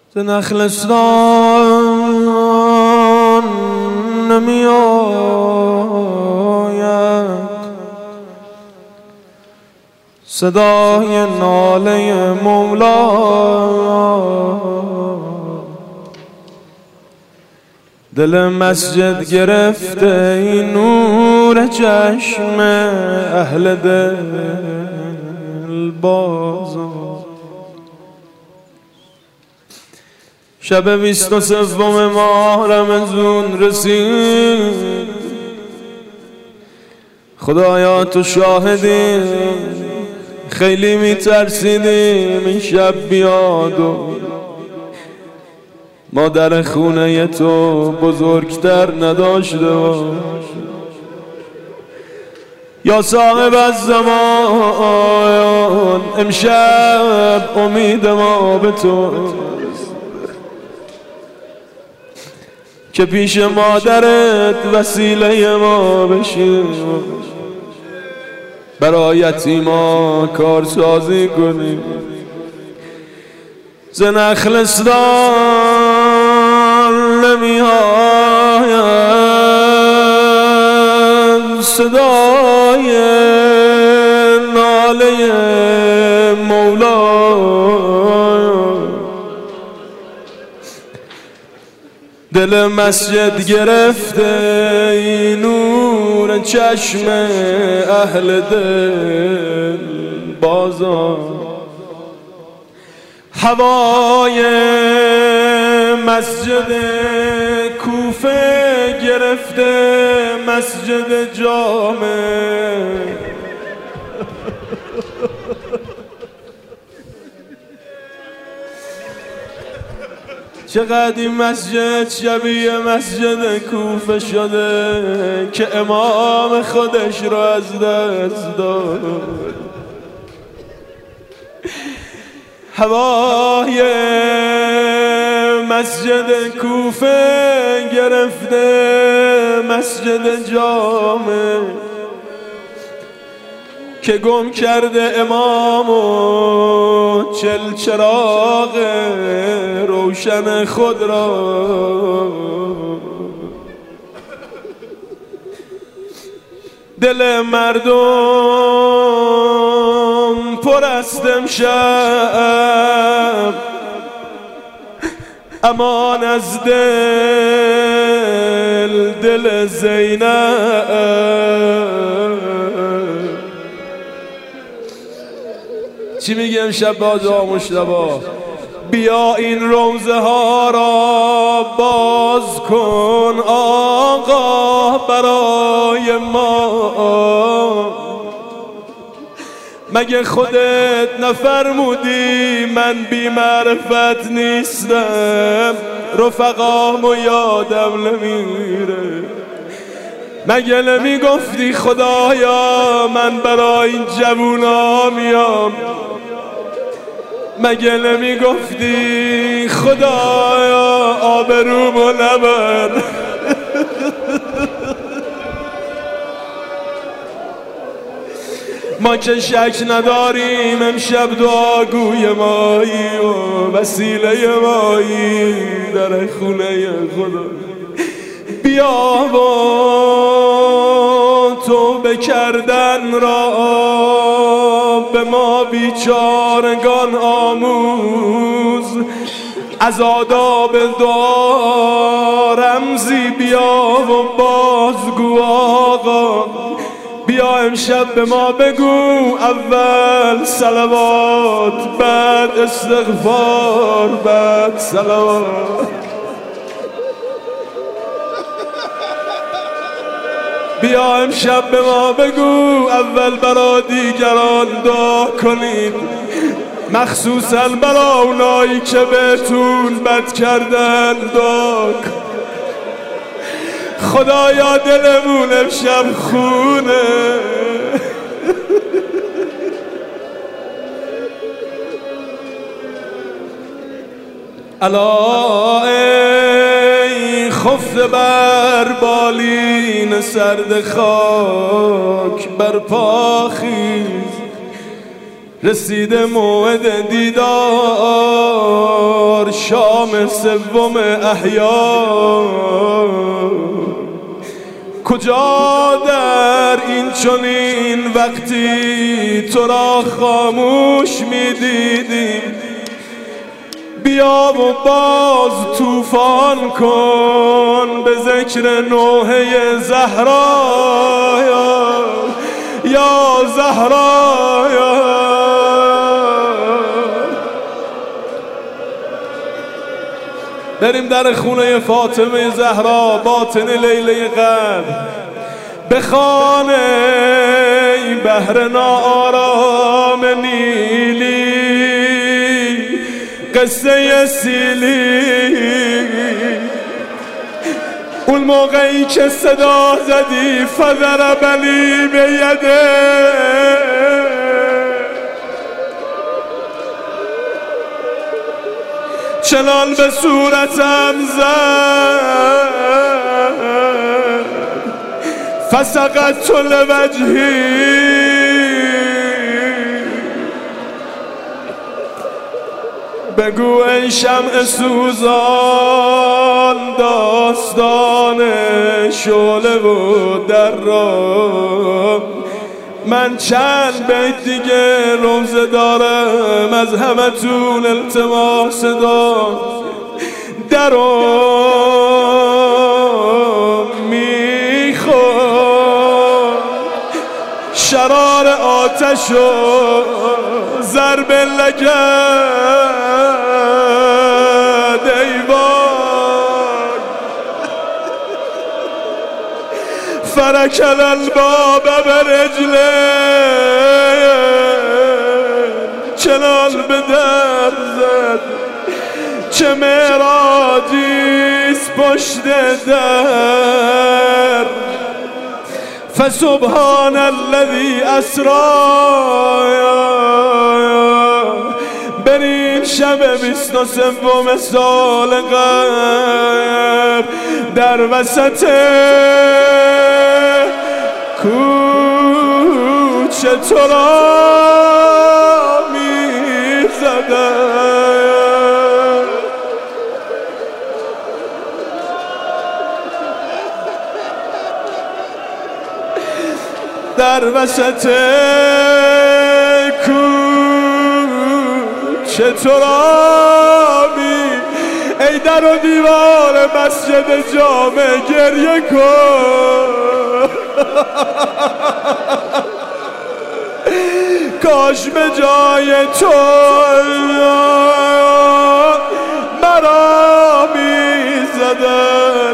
ز نخلستان نمی آید صدای ناله مولا. دل مسجد گرفته این نور چشم اهل دل بازا. شب 23 ماه رمضان رسید، خدایا تو شاهدی، خیلی میترسیدیم این شب بیاد و ما در خونه تو بزرگتر نداشته باش. یا صاحب الزمان امشب امید ما به تو که پیش مادرت وسیله ما بشی، برای یتیما کارسازی کنی. ز نخلستان نمی آید صدای ناله مولا. دل مسجد گرفته این نور چشم اهل دل بازا. هوای مسجد کوفه گرفته مسجد جامع. چقدر این مسجد شبیه مسجد کوفه شده که امام خودش را از دست داد. هوای مسجد کوفه گرفته مسجد جامع که گم کرده امام و چراغ روشن خود را. دل مردم پر است امشب، امان از دل زینب. چی میگه امشب بازا مشتبا؟ بیا این روزه ها را باز کن آقا برای ما. مگه خودت نفرمودی من بی معرفت نیستم؟ رفقامو یادم نمیره. مگه نمی گفتی خدایا من برای این جوونا میام؟ مگه نمی گفتی خدایا آبرومو نبر؟ ما که شک نداریم امشب دعاگوی مایی و وسیله مایی در خونه خدا. بیا و توبه کردن را به ما بیچارگان آموز. از آداب دعا رمزی بیا و بازگو آقا. بیا امشب به ما بگو اول صلوات بعد استغفار بعد صلوات. بیا امشب به ما بگو اول برا دیگران دعا کنید، مخصوصا برا اونایی که بهتون بد کردن دعا کن. خدایا دلمون امشب خونه. الا ای خفته بر بالین سرد خاک بر پا خیز، رسیده موعد دیدار شام شام سوم احیا، کجا در این چنین وقتی تو را خاموش می دیدیم؟ بیا و باز طوفان کن به ذکر نوحه زهرا یا زهرا یا. بریم در خونه فاطمه زهرا باطن لیله قدر، بخوان ای بحر ناآرام نیلی قصه سیلی. اون موقعی که صدا زدی فضربنی به یده، چنان به صورتم زد فسقطت لوجهی. بگو ای شمع سوزان داستان شعله و درام، من چند بیت دیگه روزه دارم از همتون التماس دارم. درام میخوام شرار آتش و ضرب لگد ایوان، فرکل الباب برجله، چنان به در زد چه معراجیست پشت در. فسبحان الذی اسری. بریم شب 23 سال قمر در وسط کوچه تو را می‌زدم. در وسط کوچه تو را ای در و دیوار مسجد جامع گریه کن. کاش به جای تو مرا می‌زدن.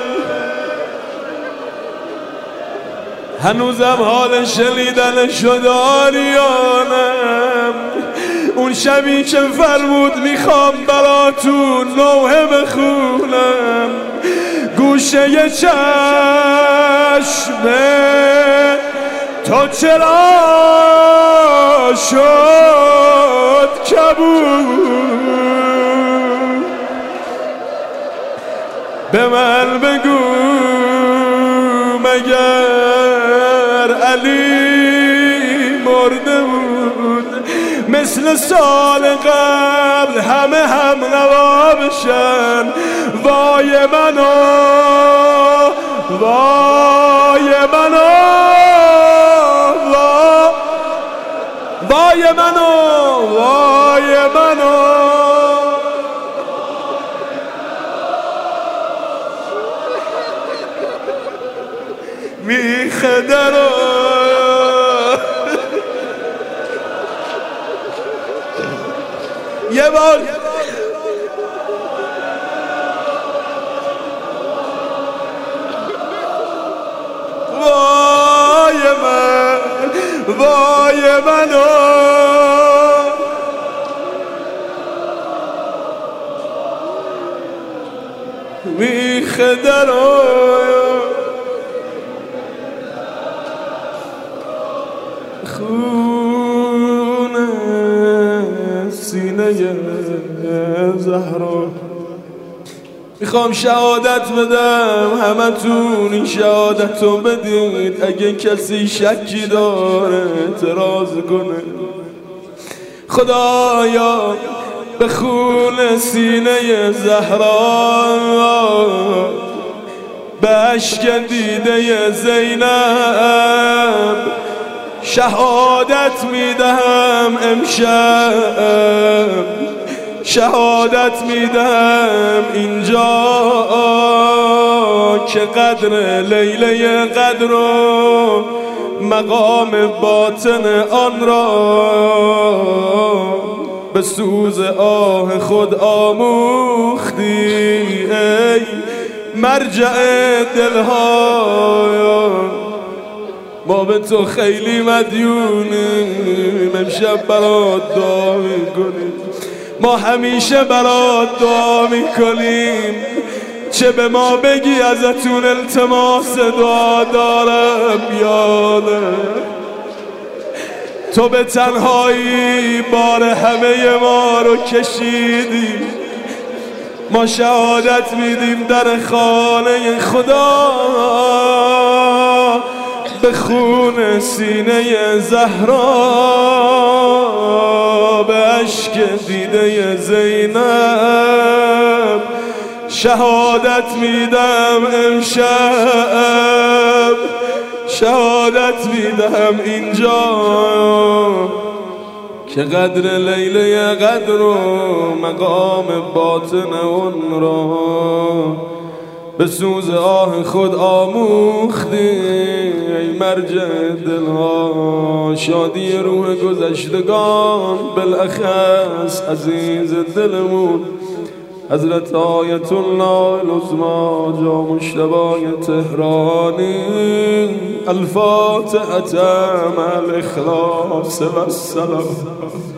هنوزم حال شنیدنشو داریانم، اون شبی که فرمود میخوام براتون نوحه بخونم، گوشه چشم تو چرا شد کبود؟ به من بگو مگر علی مرده بود؟ مثل سال قبل همه هم نوا بشن. وای منو وای منو وای منو وای منو. میخه درو یه بار وای من وای منو میخه درو خونه سینه زهرا. میخوام شهادت بدم، همتون این شهادت رو بدید. اگه کسی شکی داره اعتراض کنه. خدایا به خون سینه زهرا، به اشک دیده زینب شهادت میدهم امشب، شهادت میدهم اینجا که قدر لیله قدر و مقام باطن آن را به سوز آه خود آموختی ای مرجع دلها. ما به تو خیلی مدیونیم، امشب برات دعا میکنیم، ما همیشه برات دعا میکنیم، چه به ما بگی ازتون التماس دعا دارم یاله. تو به تنهایی بار همه ما رو کشیدی، ما شهادت میدیم در خانه خدا به خون سینه زهرا، به اشک دیده زینب شهادت میدم امشب، شهادت میدم اینجا که قدر لیله قدر و مقام باطن اون را به سوز آه خود آموختی ای مرجع دلها. شادی روح گذشتگان بالاخص عزیز دلمون حضرت آیت الله العظمی جا مجتبی تهرانی. الفاتحة مع الاخلاص و السلام.